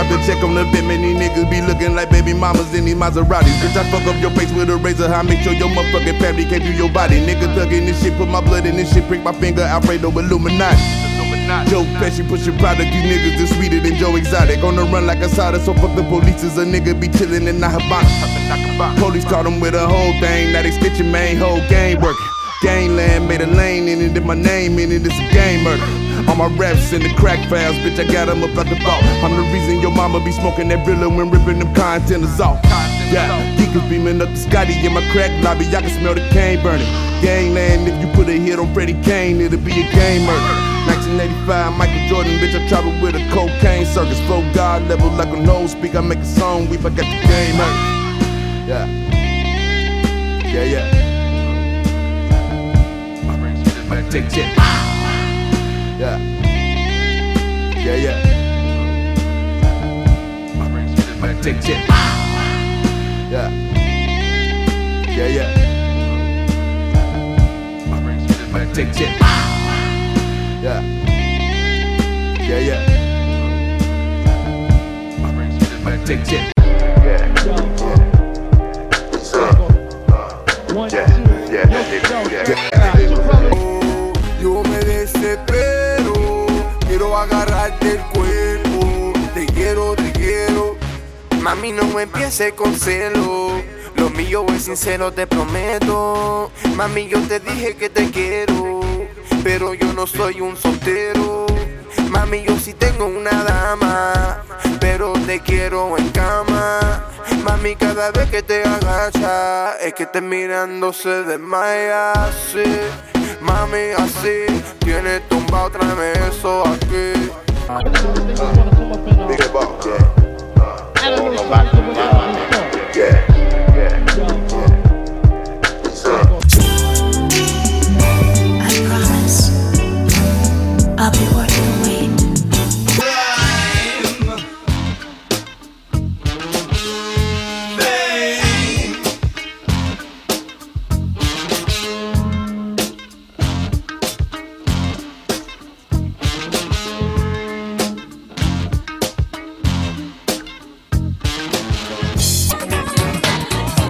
drop the check on the vet, man, these niggas be looking like baby mamas in these Maseratis. Bitch, I fuck up your face with a razor, I make sure your motherfucking family can't do your body. Nigga thuggin' this shit, put my blood in this shit, prick my finger, Alfredo Illuminati. Joe Pesci pushing product, these niggas is sweeter than Joe Exotic. On the run like a Asada, so fuck the police, is a nigga be chillin' in the Habana. Police caught him with a whole thing, now they stitching, main whole game working. Gangland made a lane in it, and my name in it, it's a game murder. All my raps in the crack files, bitch, I got them up out the vault. I'm the reason your mama be smoking that Brilla when ripping them containers off. Yeah, geekers beaming up the Scotty in my crack lobby, I can smell the cane burning. Gangland, if you put a hit on Freddie Kane, it'll be a game murder. 1985, Michael Jordan, bitch, I travel with a cocaine circus. Flow God level like a nose speak, I make a song, weep, I got the game murder. Yeah, yeah, yeah. Take shit. Yeah. Yeah, yeah. Take shit. Yeah. Yeah, yeah. Take shit. Yeah. Yeah, yeah. Take shit. Yo me desespero, quiero agarrarte el cuerpo. Te quiero, mami, no me empieces con celo. Lo mío es sincero, te prometo. Mami, yo te dije que te quiero, pero yo no soy un soltero. Mami, yo sí tengo una dama, pero te quiero en cama. Mami, cada vez que te agachas, es que te mirando se desmaya así. Mami, así, tienes tumbado, tráeme eso aquí. Big ball.